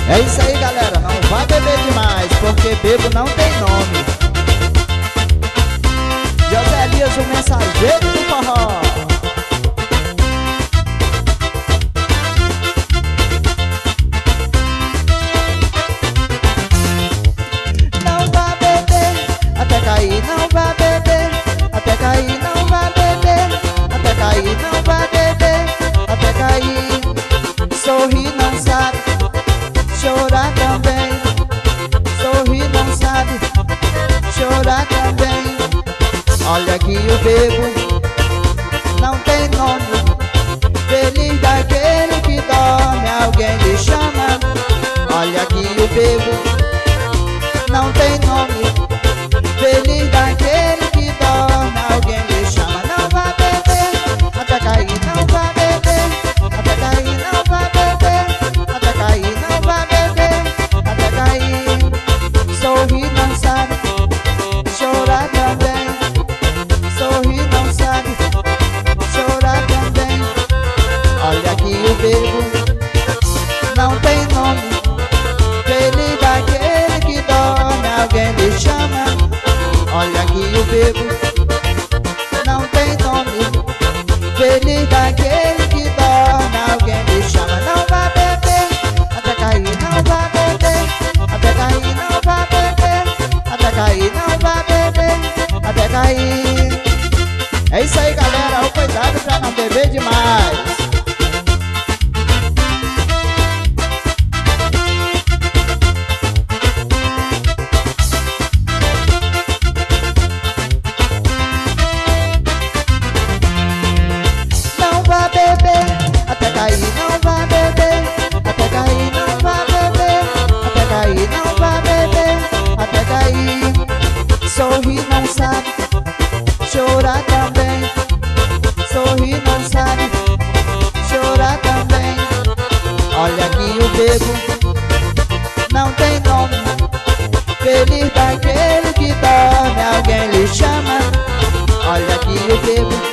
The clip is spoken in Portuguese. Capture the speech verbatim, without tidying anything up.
É isso aí, galera, não vá beber demais, porque bebo não tem nome. José Elias, o mensageiro do forró. Não vá beber, até cair, não vá beber, até cair, não vá beber, até cair, não vá beber, até cair. Sorrir não sabe, chorar também. Sorrir não sabe, chorar também. Olha que o bebo não tem nome. Feliz daquele que dorme, alguém lhe chama. Olha que o bebo não tem nome. Feliz daquele que dorme, alguém lhe chama. Não vá beber, até cair, não vá beber, até cair, não vá beber, até cair, não vá beber, até cair. Sorrir não sabe, chorar também. Sorrir não sabe, chorar também. Olha que o bebo não tem nome. Feliz daquele que dorme, alguém lhe chama. Olha que o bebo não tem nome. Feliz daquele que dorme, alguém lhe chama. Não vá beber, até cair, não vá beber, até cair, não vá beber, até cair, não vá beber, até cair. É isso aí, galera, o cuidado pra não beber demais. Não vá beber, até cair, não vá beber, até cair, não vá beber, até cair, não vá beber, até cair. Sorrir não sabe, chorar também. Sorrir não sabe, chorar também. Olha que o bebo não tem nome. Feliz daquele que dorme, alguém lhe chama. Olha que o bebo